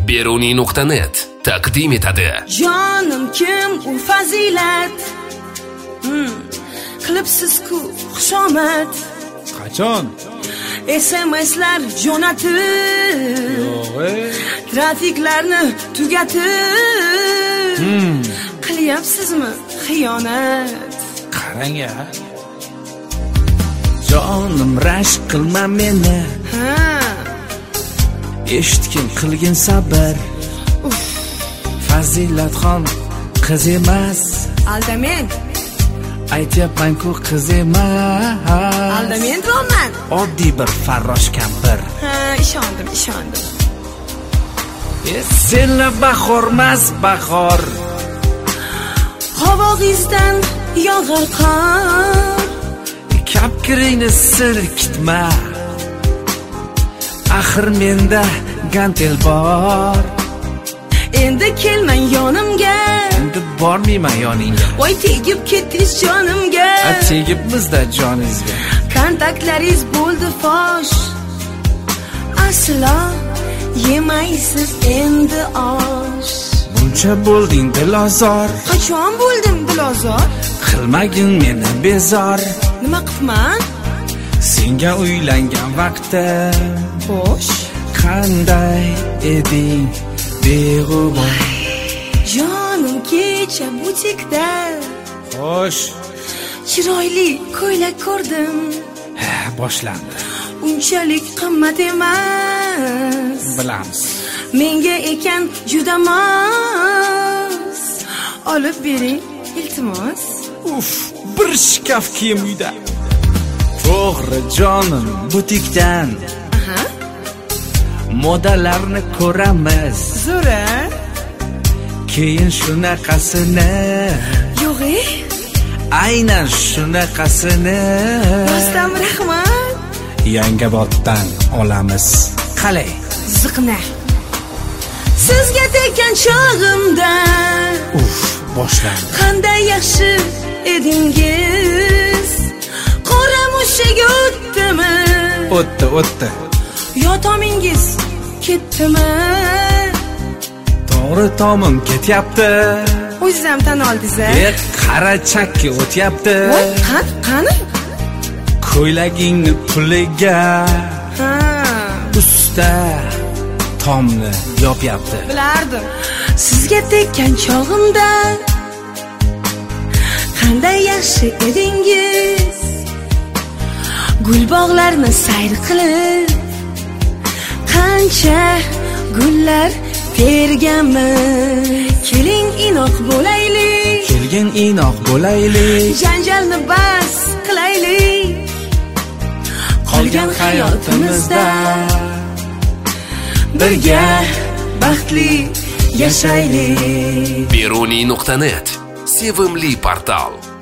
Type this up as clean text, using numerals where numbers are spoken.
Beruniy.net taqdim etadi. Jonim kim u fazilat, qilibsiz-ku xushomad. Qachon? SMS'lar jo'natib, trafiklarni tugatib, qilyapsizmi xiyonat? Qarang-ya. Jonim rashk qilma meni. Eshitgin qilgin sabr. Fazilatxon qiz emas. Aldamen. Aytyapman-ku qiz emas. Aldamen deyman. Oddiy bir farrosh kampir. Ishondim. Senlar bahormas bahor. Hovog'izdan yog'ar qor. Kapkiringni silkitma. Axir menda gantel bor. Endi kelmang yonimga. Endi bormayman yoningga. Voy tegib ketdingiz jonimga. Tegibmizda joningizga. Kontaktlaringiz bo'ldi fosh. Aslo yemaysiz endi osh. Buncha bo'lding dilozor. Qachon bo'ldim dilozor? Qilmagin meni bezor. Nima qilman? Senga uylangan vaqtim. Xo'sh, Qanday eding beg'ubor. jonim kecha butikda Xo'sh, chiroyli ko'ylak ko'rdim. boshlandi. Unchalik qimmat emas. Bilamiz. Menga ekan juda mos. Olib bering, iltimos. Bir shkaf kiyim uyda. To'g'ri jonim, butikdan. Modalarni ko'ramiz. Zo'ra? Keyin shunaqasini. Yo'g'i? Aynan shunaqasini. Rostam rahmat. Yangaboddan olamiz. Qalay? Ziqna. Sizga tekkan chog'imda. Boshlandi. Qanday yaxshi edingiz. Qora mushak o'tdimi? O'tdi. Yo tomingiz ketdimi? To'g'ri tomim ketyapti. O'zingiz ham tan oldingiz-a? Qara chakki o'tyapti. Voy, qani? Ko'ylagingni puliga. Usta tomni yopyapti. Bilardim. Sizga tekkan chog'imda qanday yaxshi edingiz. Gul bog'larni sayr qilib, qancha gullar terganmiz. Keling inoq bo'laylik. Kelgin inoq bo'laylik. Janjalni bas qilaylik. Qolgan hayotimizda birga baxtli yashaylik. Beruniy.net sevimli portal.